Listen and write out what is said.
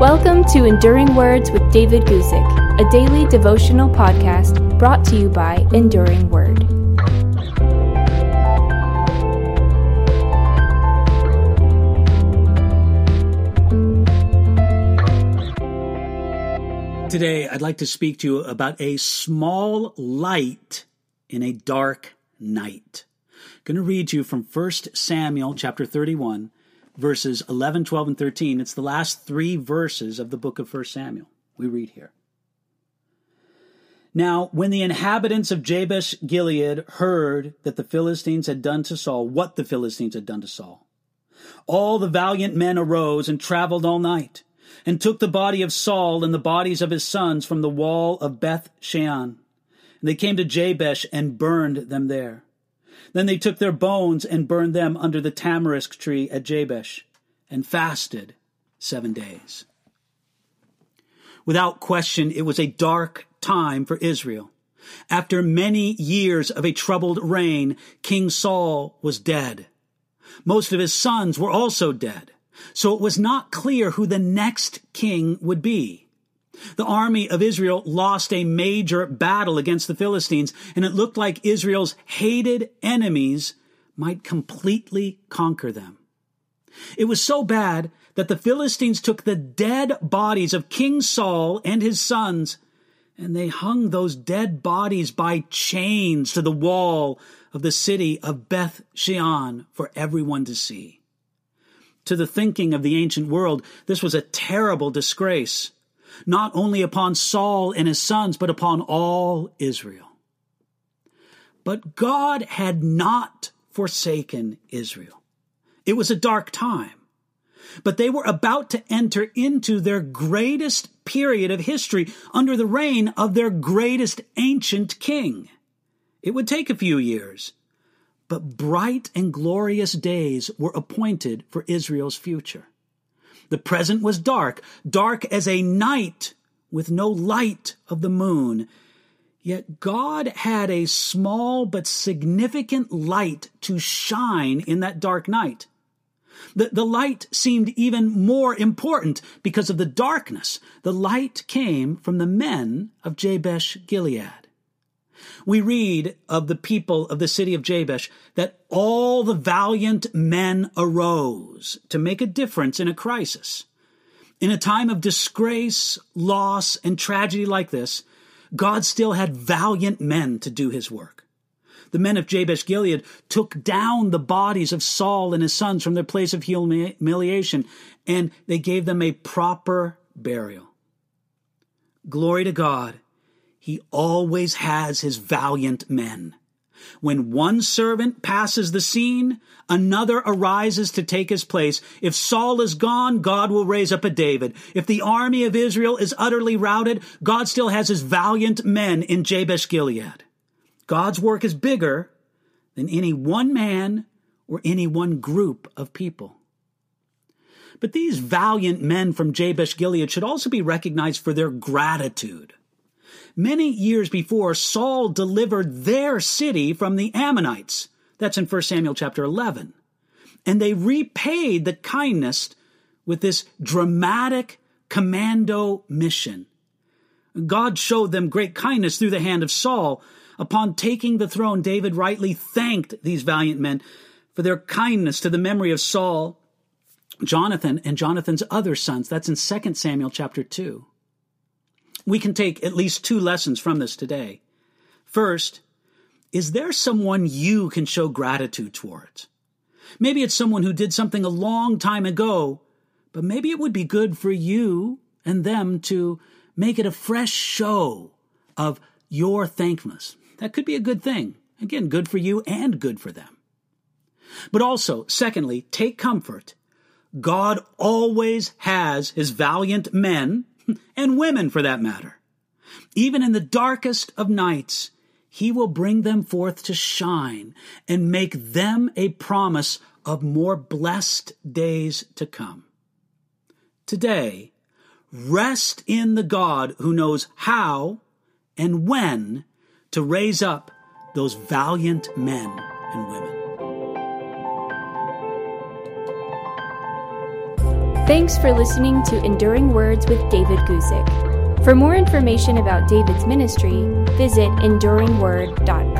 Welcome to Enduring Words with David Guzik, a daily devotional podcast brought to you by Enduring Word. Today, I'd like to speak to you about a small light in a dark night. I'm going to read you from 1 Samuel chapter 31, verses 11, 12, and 13. It's the last three verses of the book of 1 Samuel. We read here. Now, when the inhabitants of Jabesh Gilead heard that the Philistines had done to Saul, what the Philistines had done to Saul, all the valiant men arose and traveled all night, and took the body of Saul and the bodies of his sons from the wall of Beth Shean. And they came to Jabesh and burned them there. Then they took their bones and burned them under the tamarisk tree at Jabesh, and fasted 7 days. Without question, it was a dark time for Israel. After many years of a troubled reign, King Saul was dead. Most of his sons were also dead. So it was not clear who the next king would be. The army of Israel lost a major battle against the Philistines, and it looked like Israel's hated enemies might completely conquer them. It was so bad that the Philistines took the dead bodies of King Saul and his sons, and they hung those dead bodies by chains to the wall of the city of Beth Shean for everyone to see. To the thinking of the ancient world, this was a terrible disgrace, not only upon Saul and his sons, but upon all Israel. But God had not forsaken Israel. It was a dark time, but they were about to enter into their greatest period of history under the reign of their greatest ancient king. It would take a few years, but bright and glorious days were appointed for Israel's future. The present was dark, dark as a night with no light of the moon. Yet God had a small but significant light to shine in that dark night. The light seemed even more important because of the darkness. The light came from the men of Jabesh Gilead. We read of the people of the city of Jabesh that all the valiant men arose to make a difference in a crisis. In a time of disgrace, loss, and tragedy like this, God still had valiant men to do his work. The men of Jabesh Gilead took down the bodies of Saul and his sons from their place of humiliation, and they gave them a proper burial. Glory to God. He always has his valiant men. When one servant passes the scene, another arises to take his place. If Saul is gone, God will raise up a David. If the army of Israel is utterly routed, God still has his valiant men in Jabesh Gilead. God's work is bigger than any one man or any one group of people. But these valiant men from Jabesh Gilead should also be recognized for their gratitude. Many years before, Saul delivered their city from the Ammonites. That's in 1 Samuel chapter 11. And they repaid the kindness with this dramatic commando mission. God showed them great kindness through the hand of Saul. Upon taking the throne, David rightly thanked these valiant men for their kindness to the memory of Saul, Jonathan, and Jonathan's other sons. That's in 2 Samuel chapter 2. We can take at least two lessons from this today. First, is there someone you can show gratitude towards? Maybe it's someone who did something a long time ago, but maybe it would be good for you and them to make it a fresh show of your thankfulness. That could be a good thing. Again, good for you and good for them. But also, secondly, take comfort. God always has his valiant men, and women for that matter. Even in the darkest of nights, he will bring them forth to shine and make them a promise of more blessed days to come. Today, rest in the God who knows how and when to raise up those valiant men and women. Thanks for listening to Enduring Words with David Guzik. For more information about David's ministry, visit enduringword.org.